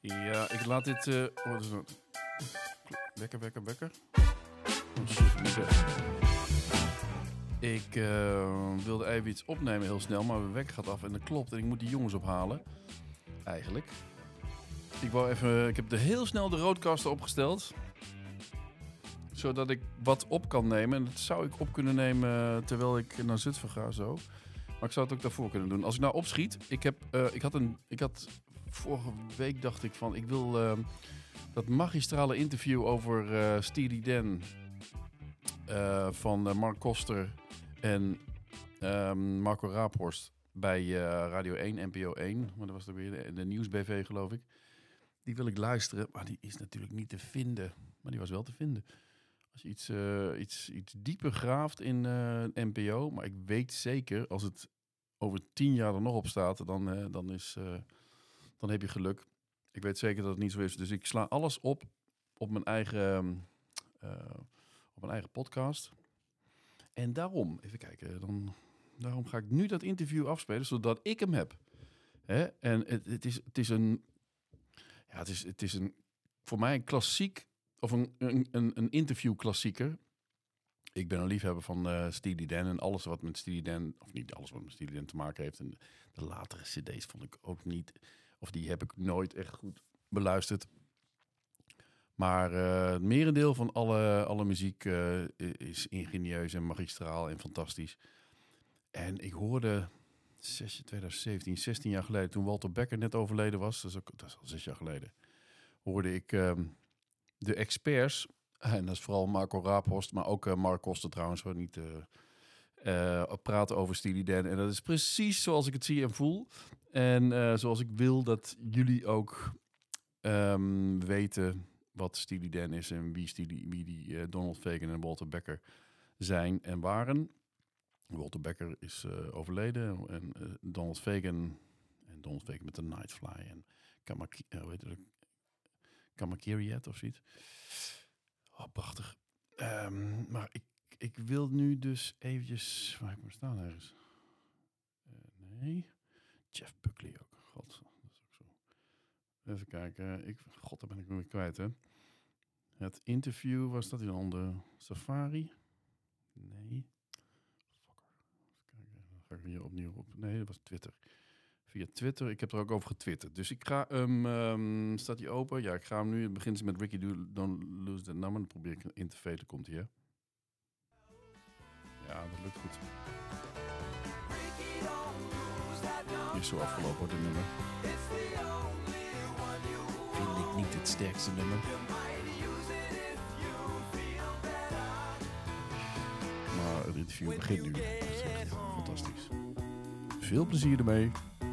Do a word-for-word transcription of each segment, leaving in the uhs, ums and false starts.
Ja, ik laat dit... Uh, oh, dat is een... Wekker, wekker, wekker. Oh shit, moet ik uh, wilde even iets opnemen heel snel, maar mijn wekker gaat af en dat klopt. En ik moet die jongens ophalen. Eigenlijk. Ik wou even... Ik heb de heel snel de roadcaster opgesteld. Zodat ik wat op kan nemen. En dat zou ik op kunnen nemen terwijl ik naar Zutphen ga zo. Maar ik zou het ook daarvoor kunnen doen. Als ik nou opschiet... Ik, heb, uh, ik, had, een, ik had... Vorige week dacht ik van... Ik wil uh, dat magistrale interview over uh, Steely Dan... Uh, van uh, Mark Koster en uh, Marco Raaphorst bij uh, Radio één, N P O één. Maar dat was dan weer de, de Nieuws B V, geloof ik. Die wil ik luisteren, maar die is natuurlijk niet te vinden. Maar die was wel te vinden. Als je iets, uh, iets, iets dieper graaft in uh, N P O. Maar ik weet zeker, als het over tien jaar er nog op staat, dan, uh, dan, is, uh, dan heb je geluk. Ik weet zeker dat het niet zo is. Dus ik sla alles op op mijn eigen... Uh, op mijn eigen podcast. En daarom, even kijken, dan, daarom ga ik nu dat interview afspelen, zodat ik hem heb. Hè? En het, het, is, het is een, ja, het is, het is een, voor mij een klassiek, of een, een, een interview-klassieker. Ik ben een liefhebber van uh, Steely Dan en alles wat met Steely Dan, of niet alles wat met Steely Dan te maken heeft. En de, de latere cd's vond ik ook niet, of die heb ik nooit echt goed beluisterd. Maar uh, het merendeel van alle, alle muziek uh, is ingenieus en magistraal en fantastisch. En ik hoorde twintig zeventien, zestien jaar geleden, toen Walter Becker net overleden was, dat is, ook, dat is al zes jaar geleden, hoorde ik um, de experts, en dat is vooral Marco Raaphorst, maar ook uh, Mark Koster trouwens, hoor, niet uh, uh, praten over Steely Dan. En dat is precies zoals ik het zie en voel. En uh, zoals ik wil dat jullie ook um, weten... wat Steely Dan is en wie, Steely, wie die uh, Donald Fagen en Walter Becker zijn en waren. Walter Becker is uh, overleden en uh, Donald Fagen en Donald Fagen met de Nightfly en Kamaki, uh, weet je, Kamakiriet of zoiets. Oh, prachtig. Um, maar ik, ik wil nu dus eventjes... Waar heb ik maar staan ergens? Uh, nee. Jeff Buckley ook. God, dat is ook zo. Even kijken. Ik, God, daar ben ik nu weer kwijt, hè. Het interview, was dat in onder Safari? Nee. Fucker. Even kijken. Dan ga ik hier opnieuw op. Nee, dat was Twitter. Via Twitter. Ik heb er ook over getwitterd. Dus ik ga hem... Um, staat hij open? Ja, ik ga hem nu... Het begint met Ricky Do, Don't Lose That Number. Dan probeer ik in te veten. Komt hij, hè? Ja, dat lukt goed. Die is zo afgelopen, hoor, dit nummer. Vind ik niet het sterkste nummer. Maar het interview begint nu. Dat is echt fantastisch. Veel plezier ermee.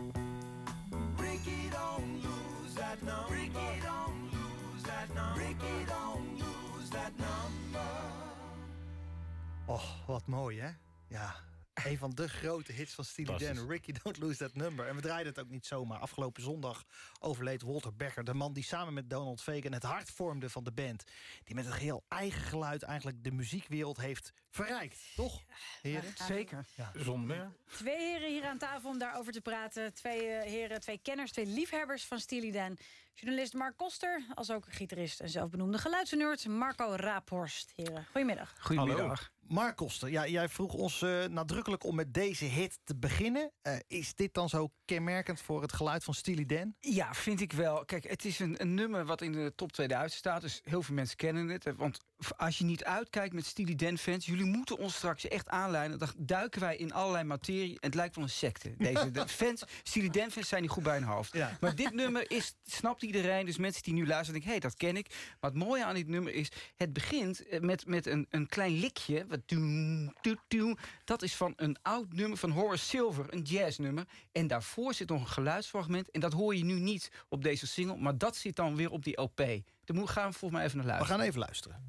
Oh, wat mooi, hè? Ja. Een van de grote hits van Steely Dan, Ricky Don't Lose That Number. En we draaiden het ook niet zomaar. Afgelopen zondag overleed Walter Becker, de man die samen met Donald Fagen het hart vormde van de band. Die met een geheel eigen geluid eigenlijk de muziekwereld heeft verrijkt. Toch, heren? Ja, zeker. Ja. Zonder meer. Twee heren hier aan tafel om daarover te praten. Twee uh, heren, twee kenners, twee liefhebbers van Steely Dan. Journalist Mark Koster, als ook gitarist en zelfbenoemde geluidsnerd Marco Raaphorst. Heren, goedemiddag. Goedemiddag. Mark Koster, ja, jij vroeg ons uh, nadrukkelijk om met deze hit te beginnen. Uh, is dit dan zo kenmerkend voor het geluid van Steely Dan? Ja, vind ik wel. Kijk, het is een, een nummer wat in de top tweeduizend staat. Dus heel veel mensen kennen het. Want als je niet uitkijkt met Steely Dan fans... jullie moeten ons straks echt aanleiden. Dan duiken wij in allerlei materie. En het lijkt wel een secte. Deze de fans, Steely Dan fans zijn niet goed bij hun hoofd. Ja. Maar dit nummer is, snapt iedereen. Dus mensen die nu luisteren denken, hé, hey, dat ken ik. Maar het mooie aan dit nummer is... het begint met, met een, een klein likje. Wat doem, doem, doem. Dat is van een oud nummer van Horace Silver. Een jazznummer. En daarvoor zit nog een geluidsfragment. En dat hoor je nu niet op deze single. Maar dat zit dan weer op die L P. Daar gaan we volgens mij even naar luisteren. We gaan even luisteren.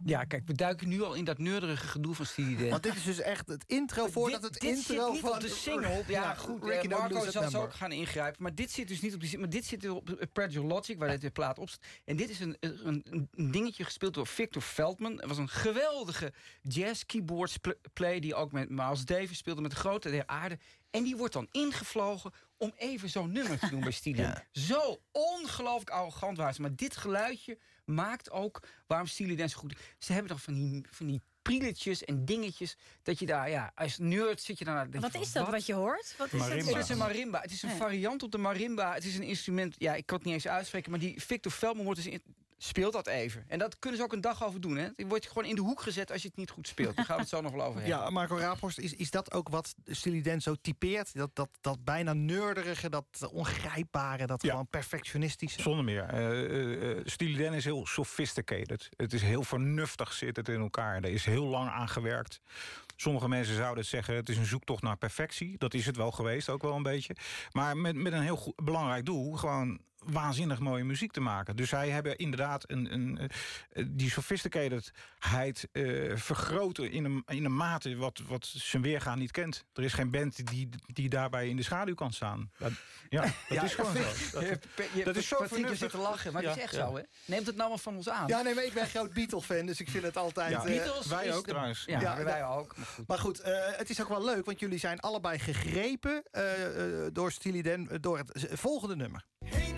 Ja, kijk, we duiken nu al in dat neurderige gedoe van Steely Dan. Want dit is dus echt het intro voordat het dit, dit intro zit niet van op de single. Ja, ja goed, Ricky uh, Marco zal zal zo ook gaan ingrijpen. Maar dit zit dus niet op die maar dit zit op uh, Prodigal Logic, waar dit de plaat op staat. En dit is een, een, een dingetje gespeeld door Victor Veldman. Het was een geweldige jazz keyboards play die ook met Miles Davis speelde, met de grote der aarde. En die wordt dan ingevlogen om even zo'n nummer te doen bij Steely Dan. Ja. Zo ongelooflijk arrogant waren ze. Maar dit geluidje maakt ook waarom Steely Dan zo goed is. Ze hebben toch van die, van die prieletjes en dingetjes, dat je daar, ja, als nerd zit je daar... Wat is dat wat? wat je hoort? Wat is marimba. Het is een marimba. Het is een ja. variant op de marimba. Het is een instrument, ja, ik kan het niet eens uitspreken, maar die Victor Veldman wordt dus in, speelt dat even. En dat kunnen ze ook een dag over doen. Hè? Je wordt gewoon in de hoek gezet als je het niet goed speelt. Daar gaan we het zo nog wel over hebben. Ja, Marco Raaphorst, is, is dat ook wat Steely Dan zo typeert? Dat, dat, dat bijna nerderige, dat ongrijpbare, dat ja. gewoon perfectionistische? Zonder meer. Uh, uh, Steely Dan is heel sophisticated. Het is heel vernuftig zit het in elkaar. Er is heel lang aan gewerkt. Sommige mensen zouden zeggen, het is een zoektocht naar perfectie. Dat is het wel geweest, ook wel een beetje. Maar met, met een heel goed, belangrijk doel, gewoon waanzinnig mooie muziek te maken. Dus zij hebben inderdaad een, een, uh, die sophisticatedheid uh, vergroten in een, in een mate wat, wat zijn weergaan niet kent. Er is geen band die, die daarbij in de schaduw kan staan. Dat, ja, dat ja, is gewoon zo. Dat, je, je, dat is zo Patrick, je zit te lachen, maar ja. het is echt ja. zo, hè? Neemt het nou maar van ons aan. Ja, nee, maar ik ben groot Beatle-fan, dus ik vind het altijd... Ja. Uh, Beatles wij ook de, trouwens. Ja, ja, wij ook. Maar goed, maar goed uh, het is ook wel leuk, want jullie zijn allebei gegrepen uh, uh, door Steely Dan, uh, door het volgende nummer. Hey,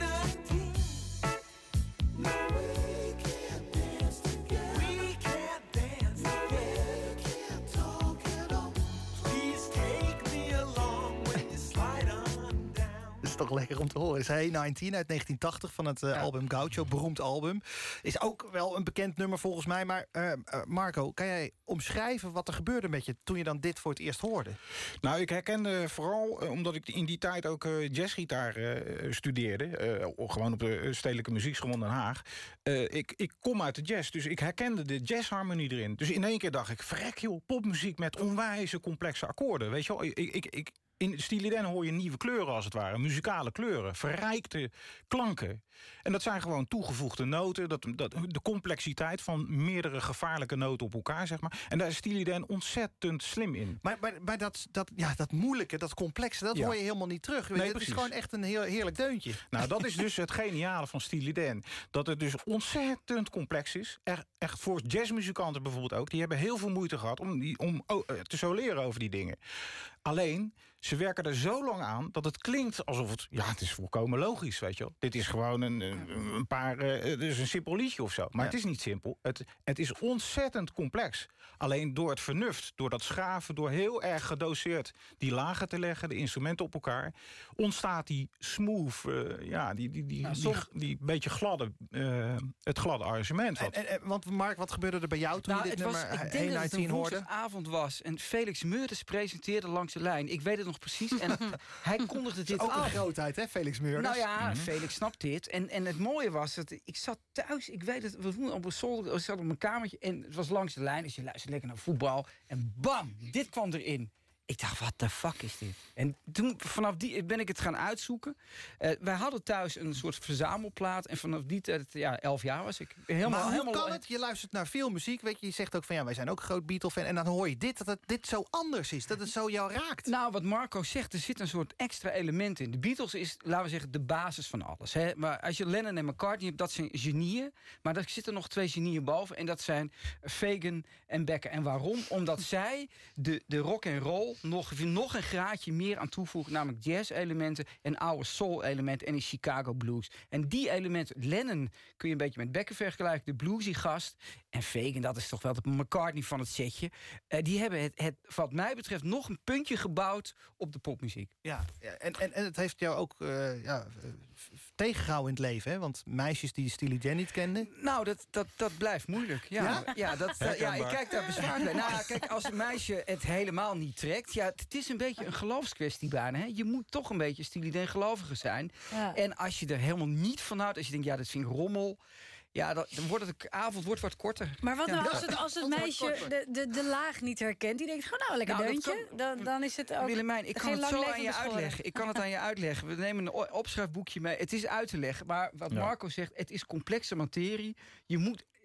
toch lekker om te horen. Is Hey negentien uit negentien tachtig van het uh, ja. album Gaucho, beroemd album. Is ook wel een bekend nummer volgens mij. Maar uh, uh, Marco, kan jij omschrijven wat er gebeurde met je toen je dan dit voor het eerst hoorde? Nou, ik herkende vooral, uh, omdat ik in die tijd ook uh, jazzgitaar uh, studeerde. Uh, gewoon op de Stedelijke Muziekschool in Den Haag. Uh, ik, ik kom uit de jazz, dus ik herkende de jazzharmonie erin. Dus in één keer dacht ik, verrek joh, popmuziek met onwijze complexe akkoorden. Weet je wel, ik... ik, ik in Steely Dan hoor je nieuwe kleuren als het ware. Muzikale kleuren, verrijkte klanken. En dat zijn gewoon toegevoegde noten. Dat, dat, de complexiteit van meerdere gevaarlijke noten op elkaar, zeg maar. En daar is Steely Dan ontzettend slim in. Maar, maar, maar dat, dat, ja, dat moeilijke, dat complexe, dat ja. hoor je helemaal niet terug. Nee, het is gewoon echt een heel, heerlijk deuntje. Nou, dat is dus het geniale van Steely Dan. Dat het dus ontzettend complex is. Echt, echt voor jazzmuzikanten bijvoorbeeld ook. Die hebben heel veel moeite gehad om, die, om oh, te soleren over die dingen. Alleen, ze werken er zo lang aan dat het klinkt alsof het... Ja, het is volkomen logisch, weet je wel. Dit is gewoon een, een paar... Uh, het is een simpel liedje of zo. Maar ja. het is niet simpel. Het, het is ontzettend complex. Alleen door het vernuft, door dat schaven... door heel erg gedoseerd die lagen te leggen... de instrumenten op elkaar... ontstaat die smooth... Uh, ja, die, die, die, ja, die, die, die beetje gladde... Uh, het gladde arrangement. En, en, en, want Mark, wat gebeurde er bij jou toen nou, je dit was, nummer ik denk dat het een hoorde? avond was. En Felix Meurders presenteerde langs de lijn. Ik weet het nog precies. En hij kondigde dit ook af. Een grootheid, hè, Felix Meurders? Nou ja, mm-hmm. Felix snapt dit. En, en het mooie was dat ik zat thuis. Ik weet het, we vonden op een zolder. Ik zat op mijn kamertje en het was langs de lijn. Dus je luistert lekker naar voetbal. En bam, dit kwam erin. Ik dacht, wat de fuck is dit? En toen, vanaf die ben ik het gaan uitzoeken. Uh, wij hadden thuis een soort verzamelplaat. En vanaf die tijd, ja, elf jaar was ik. Helemaal, maar hoe helemaal, kan het? Je luistert naar veel muziek, weet je. Je zegt ook van, ja, wij zijn ook een groot Beatle-fan. En dan hoor je dit, dat het dit zo anders is. Dat het zo jou raakt. Nou, wat Marco zegt, er zit een soort extra element in. De Beatles is, laten we zeggen, de basis van alles. Hè? Maar als je Lennon en McCartney hebt, dat zijn genieën. Maar er zitten nog twee genieën boven. En dat zijn Fagan en Becker. En waarom? Omdat zij de, de rock en roll nog, nog een graadje meer aan toevoegen, namelijk jazz-elementen en oude soul-elementen en die Chicago blues. En die elementen, Lennon kun je een beetje met Becker vergelijken, de bluesy gast. En Fagan, dat is toch wel de McCartney van het setje. Uh, die hebben het, het, wat mij betreft, nog een puntje gebouwd op de popmuziek. Ja, en, en, en het heeft jou ook uh, ja, tegengehouden in het leven, hè? Want meisjes die Steely Dan niet kenden... Nou, dat, dat, dat blijft moeilijk. Ja, ja? ja, dat, uh, ja ik kijk daar bezwaar bij. Nou ja, kijk, als een meisje het helemaal niet trekt... ja, het is een beetje een geloofskwestie bijna. Hè? Je moet toch een beetje Steely Dan gelovige zijn. Ja. En als je er helemaal niet van houdt... als je denkt, ja, dat vind ik rommel... Ja, dan wordt het, de avond wordt wat korter. Maar wat nou als het, als het meisje de, de, de laag niet herkent? Die denkt, gewoon nou, lekker nou, deuntje. Kan, dan, dan is het ook... Willemijn, ik kan het zo aan je uitleggen. Ik kan het aan je uitleggen. We nemen een opschrijfboekje mee. Het is uit te leggen. Maar wat ja. Marco zegt, het is complexe materie. Je moet...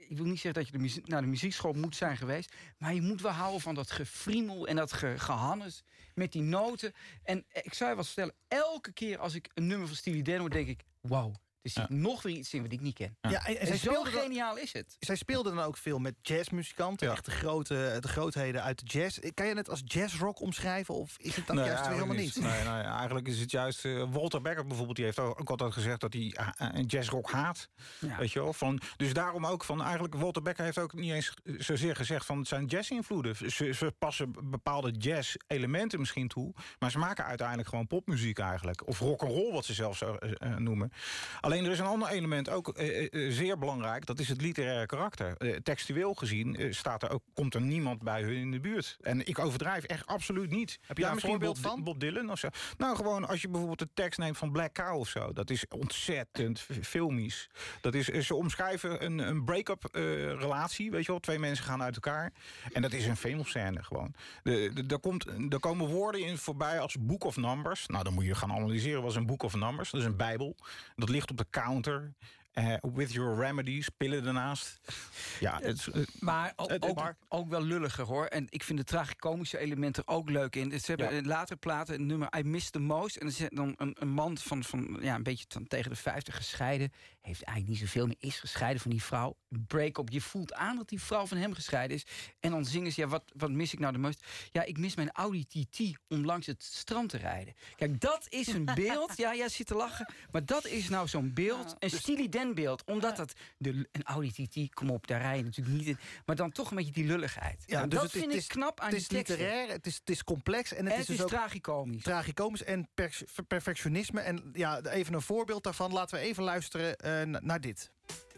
ik wil niet zeggen dat je de muzie- naar de muziekschool moet zijn geweest, maar je moet wel houden van dat gefriemel en dat ge gehannes met die noten. En ik zou je wat vertellen, elke keer als ik een nummer van Steely Dan hoor, denk ik, wauw. Er zit Ja. nog weer iets in wat ik niet ken. Ja, en, en En zij zo speelde dan- geniaal is het. Zij speelden dan ook veel met jazzmuzikanten. Ja. Echt de, grote, de grootheden uit de jazz. Kan je het als jazzrock omschrijven? Of is het dan Nee, juist weer helemaal eigenlijk niet? Nee, nee, eigenlijk is het juist... Uh, Walter Becker bijvoorbeeld, die heeft ook altijd gezegd dat hij uh, een jazzrock haat. Ja. Weet je wel? Van, dus daarom ook van... Eigenlijk, Walter Becker heeft ook niet eens zozeer gezegd van het zijn jazz-invloeden. Ze, ze passen bepaalde jazz-elementen misschien toe. Maar ze maken uiteindelijk gewoon popmuziek eigenlijk. Of rock'n'roll, wat ze zelf zo uh, noemen. Alleen er is een ander element ook uh, uh, zeer belangrijk. Dat is het literaire karakter. Uh, textueel gezien uh, staat er ook, komt er niemand bij hun in de buurt. En ik overdrijf echt absoluut niet. Heb je daar een misschien voorbeeld Bob, van? Bob Dylan of zo. Nou, gewoon als je bijvoorbeeld de tekst neemt van Black Cow of zo. Dat is ontzettend filmisch. Dat is, ze omschrijven een, een break-up uh, relatie. Weet je wel, twee mensen gaan uit elkaar. En dat is een filmscène gewoon. De, de, er, komt, er komen woorden in voorbij als book of numbers. Nou, dan moet je gaan analyseren wat is een book of numbers. Dat is een bijbel. Dat ligt op de counter. Uh, with your remedies, pillen ernaast. Ja, het, uh, Maar ook, het- ook, Mark? ook wel lulliger, hoor. En ik vind de tragicomische elementen er ook leuk in. Ze hebben Ja. in latere platen een nummer I Miss the Most. En dan is dan een, een man van, van ja, een beetje van tegen de vijftig gescheiden. Heeft eigenlijk niet zoveel meer, is gescheiden van die vrouw. Break-up. Je voelt aan dat die vrouw van hem gescheiden is. En dan zingen ze, ja, wat, wat mis ik nou de meest? Ja, ik mis mijn Audi T T om langs het strand te rijden. Kijk, dat is een beeld. Ja, jij zit te lachen. Maar dat is nou zo'n beeld. Een Steely Dan beeld. Omdat dat, de, een Audi T T, kom op, daar rij je natuurlijk niet in. Maar dan toch een beetje die lulligheid. Ja, Nou, dus dat het is- vind het ik is- knap aan Het is die teksten. literair, het is, het is complex en het En is het dus is ook tragicomisch. tragicomisch en per- perfectionisme. En ja, even een voorbeeld daarvan. Laten we even luisteren uh, na- naar dit.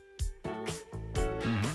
mm-hmm.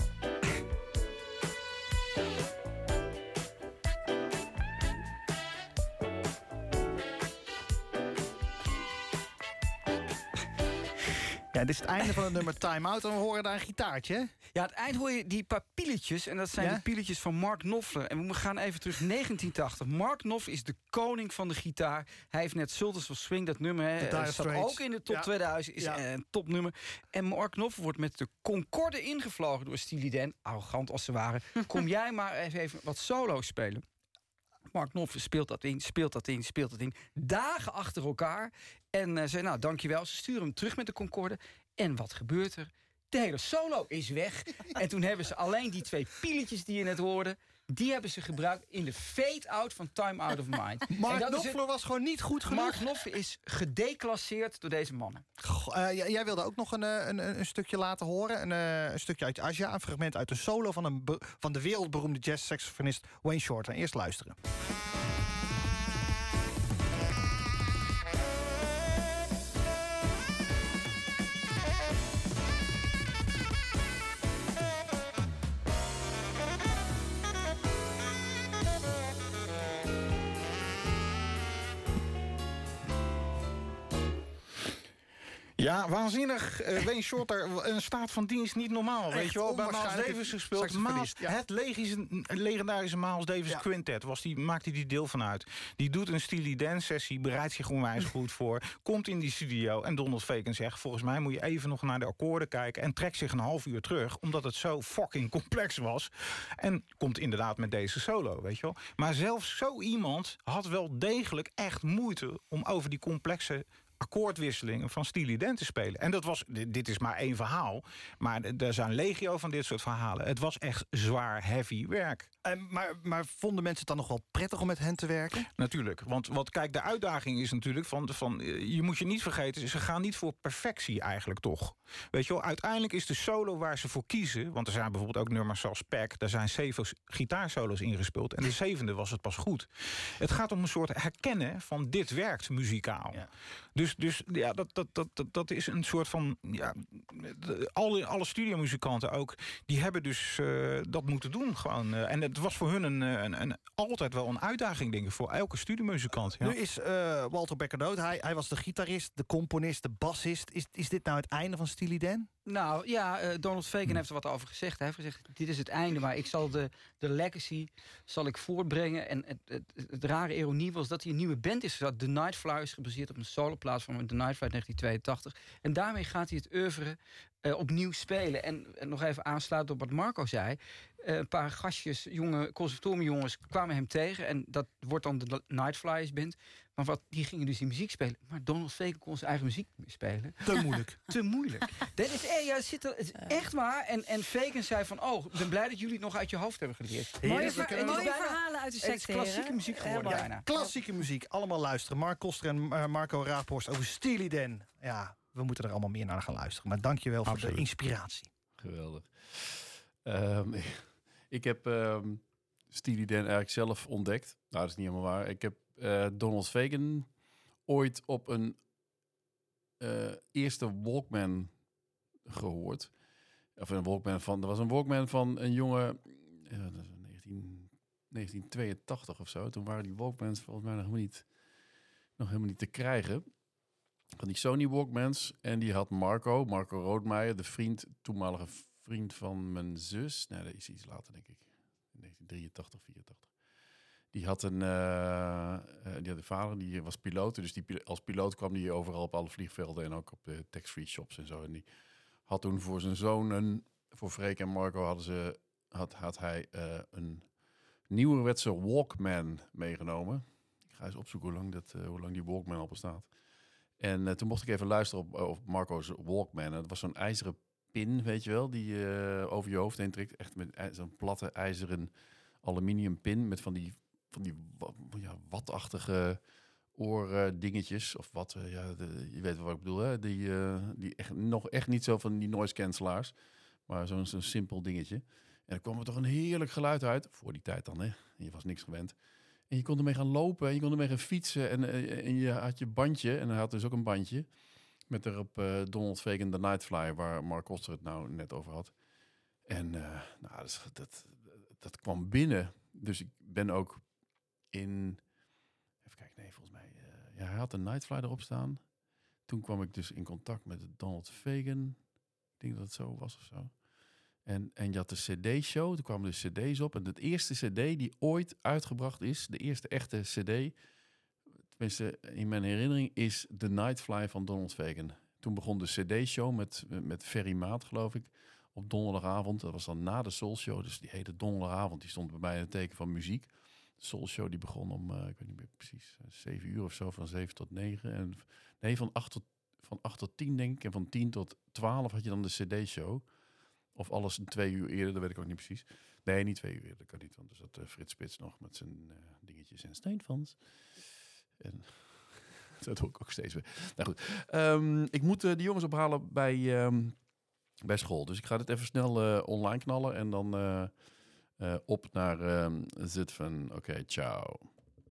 Ja, dit is het einde van het nummer Time Out. En we horen daar een gitaartje. hè? Ja, aan het eind hoor je die paar pieletjes. En dat zijn Ja? de pieletjes van Mark Knopfler. En we gaan even terug negentien tachtig. Mark Knopfler is de koning van de gitaar. Hij heeft net Sultans of Swing, dat nummer. Hè, The Dire eh, staat Straits. ook in de top Ja. tweeduizend. Is Ja. eh, een topnummer. En Mark Knopfler wordt met de Concorde ingevlogen door Steely Dan. Arrogant als ze waren. Kom jij maar even, even wat solo's spelen. Mark Knopfler speelt dat in, speelt dat in, speelt dat in. Dagen achter elkaar. En uh, zei, nou, dankjewel. Ze sturen hem terug met de Concorde. En wat gebeurt er? De hele solo is weg. En toen hebben ze alleen die twee pieletjes die je net hoorde... die hebben ze gebruikt in de fade-out van Time Out of Mind. En Mark dat is het- Knopfler was gewoon niet goed genoeg. Mark Knopfler is gedeclasseerd door deze mannen. Goh, uh, j- jij wilde ook nog een, uh, een, een stukje laten horen. Een, uh, een stukje uit Aja. Een fragment uit de solo van, een be- van de wereldberoemde jazz-saxofonist Wayne Shorter. Eerst luisteren. Ja, waanzinnig. Uh, Wayne Shorter, een staat van dienst niet normaal. Echt weet je wel, bij Miles onwaarschijnlijk Davis gespeeld. saxofonist, Miles, ja. Het legische, legendarische Miles Davis Ja. Quintet, was die, maakte die deel van uit. Die doet een Steely Dan sessie, bereidt zich onwijs goed voor. Komt in die studio en Donald Fagen zegt... volgens mij moet je even nog naar de akkoorden kijken... en trekt zich een half uur terug, omdat het zo fucking complex was. En komt inderdaad met deze solo, weet je wel. Maar zelfs zo iemand had wel degelijk echt moeite... om over die complexe akkoordwisselingen van Steely Dan te spelen. En dat was, dit dit is maar één verhaal... maar er zijn legio van dit soort verhalen. Het was echt zwaar, heavy werk. Uh, maar, maar vonden mensen het dan nog wel prettig om met hen te werken? Natuurlijk, want wat, kijk, de uitdaging is natuurlijk... Van, van, je moet je niet vergeten, ze gaan niet voor perfectie eigenlijk toch. Weet je wel, uiteindelijk is de solo waar ze voor kiezen... want er zijn bijvoorbeeld ook nummers zoals Pack... daar zijn zeven gitaarsolo's ingespeeld... en de zevende was het pas goed. Het gaat om een soort herkennen van dit werkt muzikaal. Ja. Dus, dus ja, dat, dat, dat, dat, dat is een soort van... Ja, de- alle, alle studiomuzikanten ook, die hebben dus uh, dat moeten doen gewoon. Uh, en het was voor hun een, een, een, altijd wel een uitdaging, denk ik, voor elke studiomuzikant. Ja. Nu is uh, Walter Becker dood. Hij, hij was de gitarist, de componist, de bassist. Is, is dit nou het einde van Steely Dan? Nou ja, uh, Donald Fagen heeft er wat over gezegd. Hij heeft gezegd, dit is het einde, maar ik zal de, de legacy zal ik voortbrengen. En het, het, het rare ironie was dat hij een nieuwe band is gezet. The Night Flyers, gebaseerd op een soloplaat van The Night Flight negentien tweeëntachtig. En daarmee gaat hij het oeuvre uh, opnieuw spelen. En, en nog even aansluiten op wat Marco zei. Uh, een paar gastjes, jonge conservatoriumjongens, kwamen hem tegen. En dat wordt dan de Night Flyers band. Maar wat, die gingen dus die muziek spelen. Maar Donald Fagen kon zijn eigen muziek spelen. Te moeilijk. Te moeilijk. Dat is, eh, ja, zit er, het is echt waar. En, en Fagan zei van, oh, ik ben blij dat jullie het nog uit je hoofd hebben geleerd. Mooie, ver, Het is mooie bijna- verhalen uit de Het is secte, klassieke heren. muziek geworden Ja, bijna. Klassieke muziek, allemaal luisteren. Mark Koster en uh, Marco Raaphorst over Steely Dan. Ja, we moeten er allemaal meer naar gaan luisteren. Maar dank je wel voor Absoluut. de inspiratie. Geweldig. Um, ik heb um, Steely Dan eigenlijk zelf ontdekt. Nou, dat is niet helemaal waar. Ik heb uh, Donald Fagen ooit op een uh, eerste Walkman gehoord. Of een Walkman van... Er was een Walkman van een jongen... Uh, dat is negentien, negentien tweeëntachtig of zo. Toen waren die Walkmans volgens mij nog helemaal niet, nog helemaal niet te krijgen. Van die Sony Walkmans. En die had Marco, Marco Roodmeijer, de vriend, toenmalige vriend van mijn zus. Nee, dat is iets later, denk ik. In negentien drieëntachtig, vierentachtig. Die had een, uh, uh, die had een vader, die was piloot. Dus die, als piloot kwam hij overal op alle vliegvelden en ook op de tax-free shops en zo. En die had toen voor zijn zoon, een, voor Freek en Marco, hadden ze, had, had hij uh, een nieuwerwetse Walkman meegenomen. Ik ga eens opzoeken hoe lang, dat, uh, hoe lang die Walkman al bestaat. En uh, toen mocht ik even luisteren op, op Marco's Walkman. En dat was zo'n ijzeren pin, weet je wel, die je uh, over je hoofd heen trekt. Echt met ij- zo'n platte ijzeren aluminium pin met van die, van die wa- ja, watachtige oordingetjes. Of wat, uh, ja, de, je weet wat ik bedoel, hè? Die, uh, die echt, nog echt niet zo van die noise cancelaars, maar zo'n, zo'n simpel dingetje. En er kwam er toch een heerlijk geluid uit, voor die tijd dan, hè. Je was niks gewend. En je kon ermee gaan lopen en je kon ermee gaan fietsen. En, en je had je bandje, en hij had dus ook een bandje met erop uh, Donald Fagen, The Night Flyer, waar Mark Koster het nou net over had. En uh, nou, dat, dat, dat kwam binnen. Dus ik ben ook in... Even kijken, nee, volgens mij... Uh, ja, hij had een Night Flyer erop staan. Toen kwam ik dus in contact met Donald Fagen. Ik denk dat het zo was of zo. En, en je had de cd-show, toen kwamen de cd's op. En de eerste cd die ooit uitgebracht is, de eerste echte cd, tenminste in mijn herinnering, is The Night Fly van Donald Fagen. Toen begon de cd-show met, met Ferry Maat, geloof ik, op donderdagavond. Dat was dan na de Soul Show, dus die hele donderdagavond, die stond bij mij in het teken van muziek. De Soul Show die begon om, uh, ik weet niet meer precies, zeven uur of zo, van zeven tot negen. En, nee, van acht tot, van acht tot tien denk ik. En van tien tot twaalf had je dan de cd-show. Of alles een twee uur eerder, dat weet ik ook niet precies. Nee, niet twee uur eerder, dat kan niet. Want er zat uh, Frits Spits nog met zijn uh, dingetjes en steenfans. En dat doe ik ook steeds weer. Nou goed, um, ik moet uh, de jongens ophalen bij, um, bij school. Dus ik ga dit even snel uh, online knallen. En dan uh, uh, op naar um, Zutphen. Oké, okay, ciao.